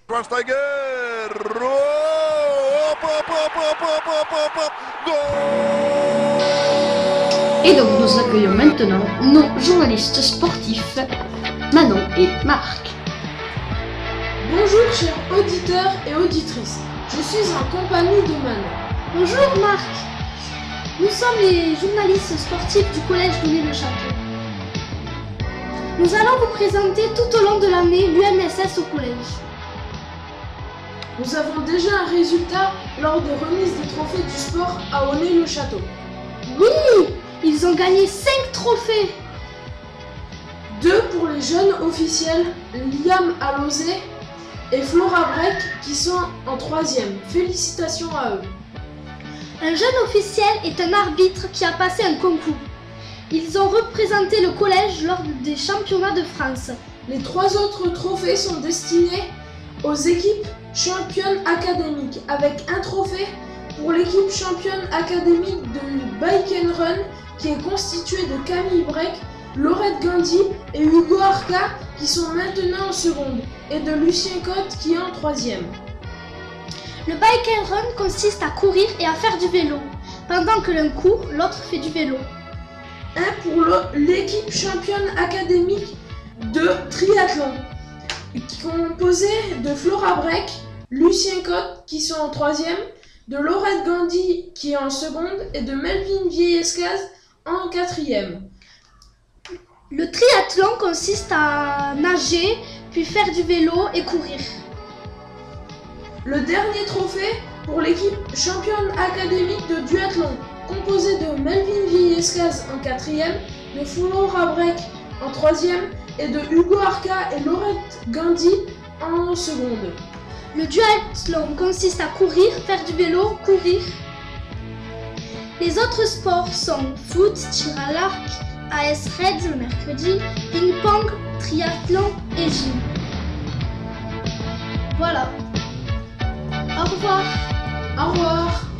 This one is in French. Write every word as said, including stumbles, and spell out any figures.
Schweinsteiger. Oh, hop, hop, hop, hop, hop, hop, hop, hop. Goal. Et donc nous accueillons maintenant nos journalistes sportifs, Manon et Marc. Bonjour chers auditeurs et auditrices, je suis en compagnie de Manon. Bonjour Marc, nous sommes les journalistes sportifs du collège Donné-le-Château. Nous allons vous présenter tout au long de l'année l'U M S S au collège. Nous avons déjà un résultat lors des remises des trophées du sport à Donné-le-Château. Oui, ils ont gagné cinq trophées. Deux pour les jeunes officiels, Liam Alosé et Flora Breck qui sont en troisième. Félicitations à eux. Un jeune officiel est un arbitre qui a passé un concours. Ils ont représenté le collège lors des championnats de France. Les trois autres trophées sont destinés aux équipes championnes académiques, avec un trophée pour l'équipe championne académique de Bike and Run qui est constituée de Camille Breck, Laurette Gandhi et Hugo Arca qui sont maintenant en seconde, et de Lucien Cotte qui est en troisième. Le bike and run consiste à courir et à faire du vélo. Pendant que l'un court, l'autre fait du vélo. Un pour l'équipe championne académique de triathlon, composée de Flora Breck, Lucien Cotte qui sont en troisième, de Laurette Gandhi qui est en seconde et de Melvin Vieillescaz en quatrième. Le triathlon consiste à nager, puis faire du vélo et courir. Le dernier trophée pour l'équipe championne académique de duathlon, composée de Melvin Vieillescaz en quatrième, de Flora Breck en troisième et de Hugo Arca et Laurette Gandhi en seconde. Le duathlon consiste à courir, faire du vélo, courir. Les autres sports sont foot, tir à l'arc, A S Reds le mercredi, ping-pong, triathlon et gym. Voilà. Au revoir. Au revoir.